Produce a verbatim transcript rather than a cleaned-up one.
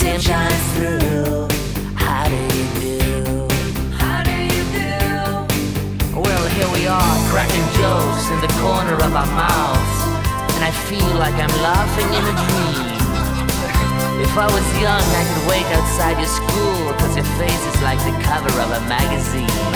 tin shines through. How do you do? How do you do? Well, here we are, cracking jokes in the corner of our mouths, and I feel like I'm laughing in a dream. If I was young, I could wait outside your school, cause your face is like the cover of a magazine.